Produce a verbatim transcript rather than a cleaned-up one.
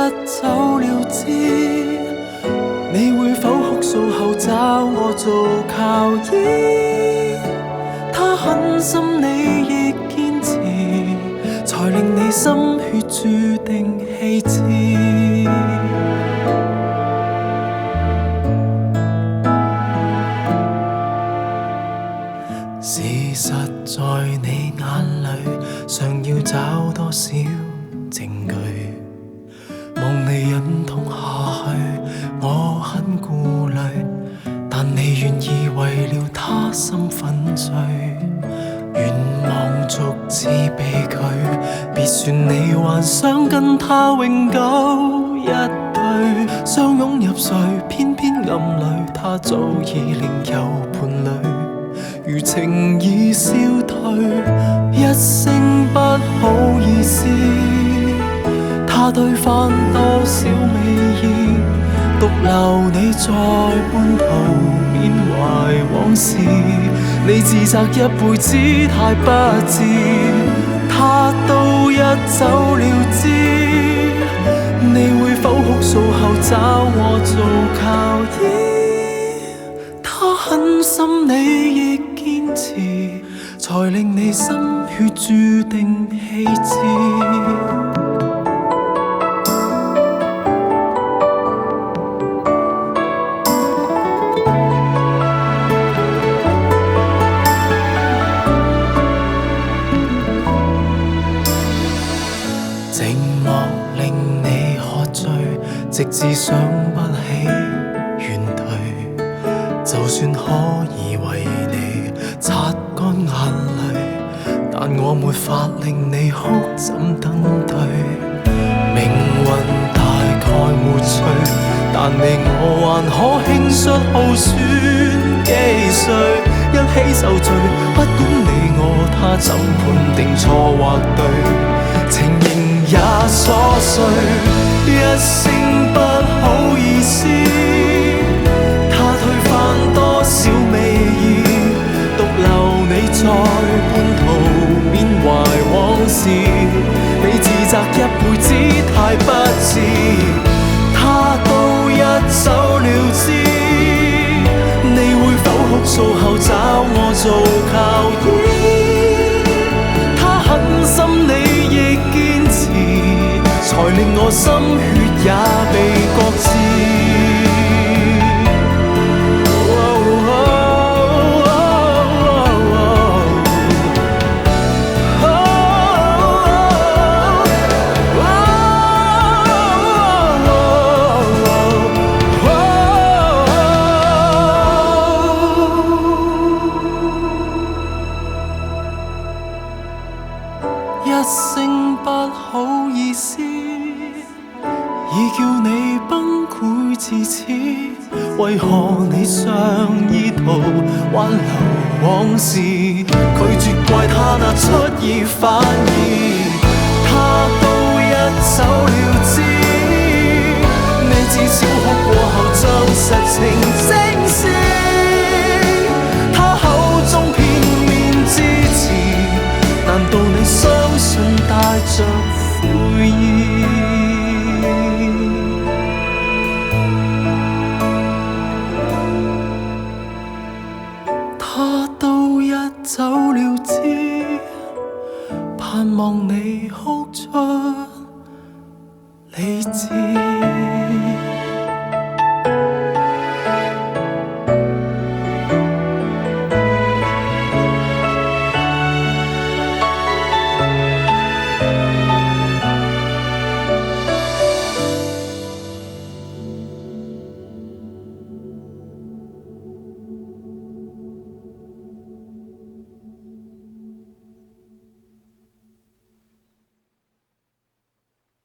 走了之，你會否哭訴後找我做靠依？他狠心你亦堅持，才令你心血注定棄置。事實在你眼裏，想要找多少證據？望你忍痛下去，我很顧慮，但你願意為了他心粉碎，願望逐次被拒，別算你還想跟他永久一對，相擁入睡，偏偏暗裏他早已另有伴侶。如情已消退，一聲不好意思，他推翻多少美意，獨留你在半途緬懷往事，你自責一輩子太不智，他都一走了之，你會否哭訴後找我做靠依？他狠心你亦堅持，才令你心血注定棄置。寂寞令你喝醉，直至想不起原隊。就算可以為你擦乾眼淚，但我沒法令你哭怎登對。命運大概沒趣，但你我還可輕率耗損幾歲，一起受罪，不管你我他怎判定錯或對，情形也瑣碎，一聲不好意思，他推翻多少美意，獨留你在半途緬懷往事，你自責一輩子太不智，他都一走了之，你會否哭訴後找我做靠依？他狠心你亦堅持，才令我心血也被擱置。一聲不好意思，已叫你崩潰至此，為何你尚意圖挽留往事？拒絕怪他那出爾反爾，他都一走了之，你至少哭過後將實情正視，他口中片面支持，難道你相信帶着悔意？他都一走了之，盼望你哭出理智。